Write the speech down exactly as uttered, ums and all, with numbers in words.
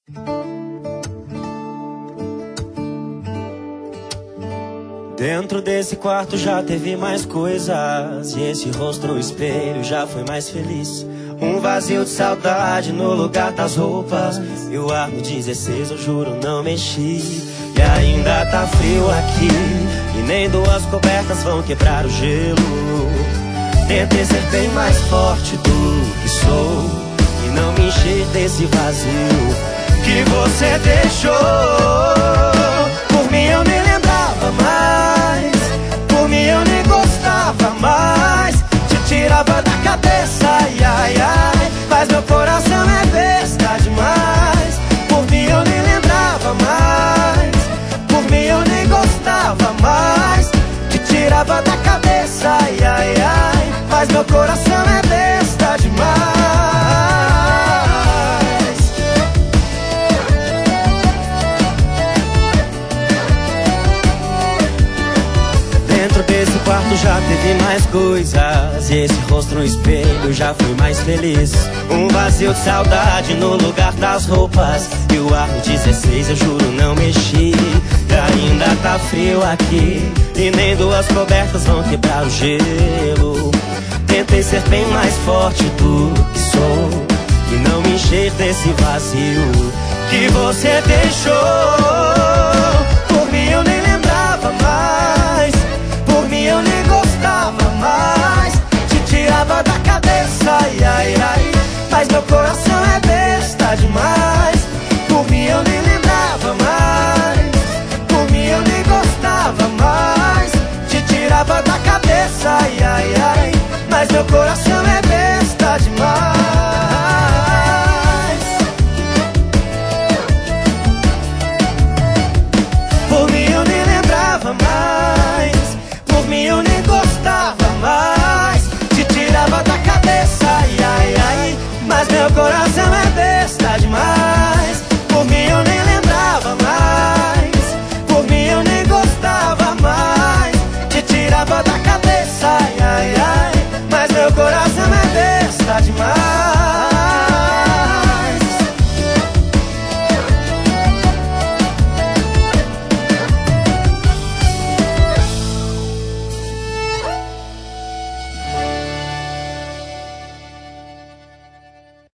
Dentro desse quarto já teve mais coisas, e esse rosto no espelho já foi mais feliz. Um vazio de saudade no lugar das roupas, e o ar no dezesseis eu juro não mexi. E ainda tá frio aqui, e nem duas cobertas vão quebrar o gelo. Tentei ser bem mais forte do que sou, e não me encher desse vazio que você deixou. Por mim eu nem lembrava mais, por mim eu nem gostava mais, te tirava da cabeça, ai, ai, ai. Mas meu coração é besta demais. Por mim eu nem lembrava mais, por mim eu nem gostava mais, te tirava da cabeça, ai, ai, ai. Mas meu coração é besta demais. Dentro desse quarto já teve mais coisas, e esse rosto no espelho já fui mais feliz. Um vazio de saudade no lugar das roupas, e o ar no dezesseis eu juro não mexi. E ainda tá frio aqui, e nem duas cobertas vão quebrar o gelo. Tentei ser bem mais forte do que sou, e não me encher desse vazio que você deixou. Por mim eu nem lembrava mais, por mim eu nem gostava mais, te tirava da cabeça, ai, ai, ai. Mas meu coração é besta demais. Por mim eu nem lembrava mais, por mim eu nem gostava mais, te tirava da cabeça, ai, ai, ai. Mas meu coração é besta demais. Por mim eu nem lembrava mais, por mim eu nem gostava mais, te tirava da cabeça, ai, ai, ai. Mas meu coração é besta demais.